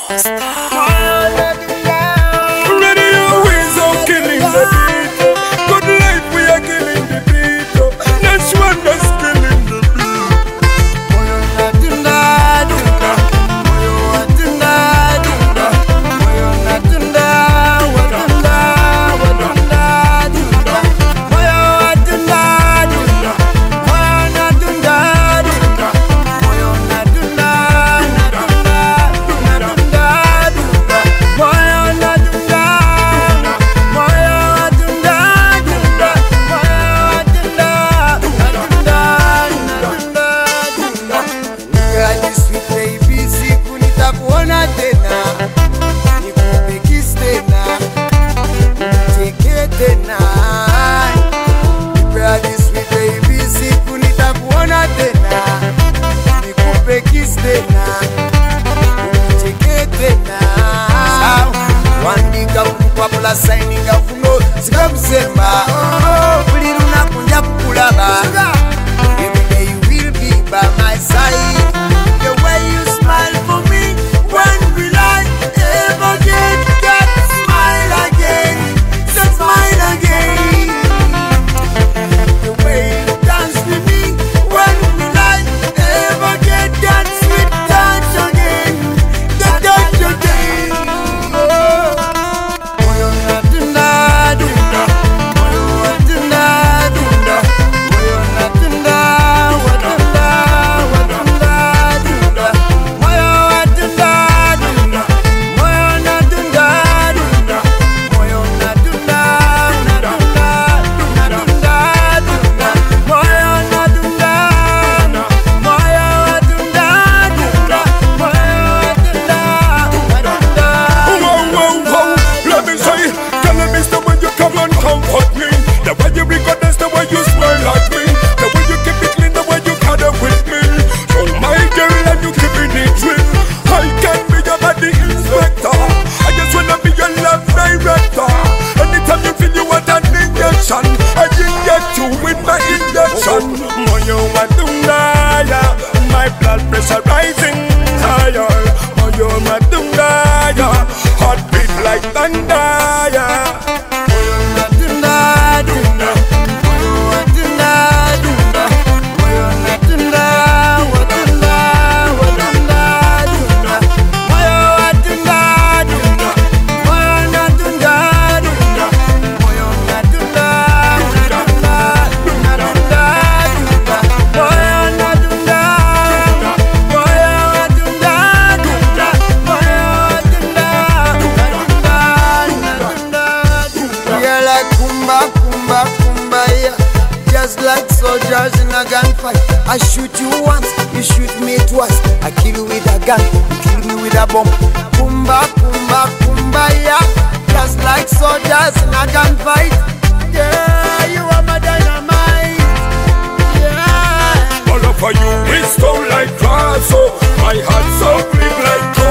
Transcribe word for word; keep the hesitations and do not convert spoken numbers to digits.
Radio Weasel killing the beat. Good life we are killing the beat. Next one that's killing the beat. Moyo natunda dunda, moyo watunda dunda, moyo natunda watunda watunda dunda, moyo watunda dunda, moyo natunda dunda, moyo natunda natunda natunda dunda, moyo natunda, moyo watunda dunda, moyo watunda natunda natunda dunda. Nikali sweet baby, siku nitakuona tena, nikupe kiss tena, unicheke tena. Nikali sweet baby, siku nitakuona tena, nikupe kiss tena, unicheke tena. Wandika kupapula signing afuno zikamusemba, buli lunaku nja kukulaba. Every day you will be by my side. The way you smile for me, when will I ever get that smile again? That smile again. The way you dance with me, when will I ever get that sweet touch again? That touch again. Moyo natunda dunda, moyo watunda dunda, moyo natunda watunda watunda dunda, moyo watunda dunda, moyo natunda dunda, moyo natunda natunda natunda dunda, moyo natunda, moyo watunda dunda, moyo watunda watunda. Wow, wow, wow. Let me say, tell them it's the way you come and comfort me. The way you recognize, the way you smile at me. The way you keep it clean, the way you cuddle with me. Oh my girl, and you keeping it real. I can be your body inspector. I just wanna be your love director. Anytime you feel you want an injection, I inject you with my injection. Moyo matunda, yeah. My blood pressure rising higher. Moyo matunda, yeah. Heartbeat like thunder, yeah. Moyo natunda dunda, moyo watunda dunda, moyo natunda watunda watunda dunda, moyo watunda dunda, moyo natunda dunda, moyo natunda natunda natunda dunda, moyo natunda, moyo watunda dunda, moyo watunda natunda natunda dunda. You're like kumba kumba kumba, yeah. Just like soldiers in a gunfight. I shoot you once, you shoot me twice. I kill you with a gun, you kill me with a bomb. Kumba kumba kumba, yeah. Just like soldiers in a gunfight. Yeah, you are my dynamite. Yeah. All over you is stone like glass, oh. My heart so big like gold.